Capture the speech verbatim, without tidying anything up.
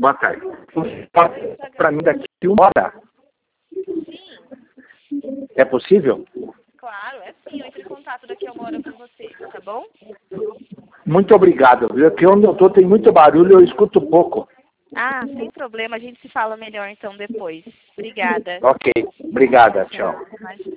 boa tarde. Para mim daqui uma hora. Sim. É possível? Claro, é sim. Eu entro em contato daqui a uma hora com você, tá bom? Muito obrigado. Viu? Aqui onde eu estou tem muito barulho, eu escuto pouco. Ah, sem problema. A gente se fala melhor então depois. Obrigada. Ok. Obrigada. Tchau. Imagina.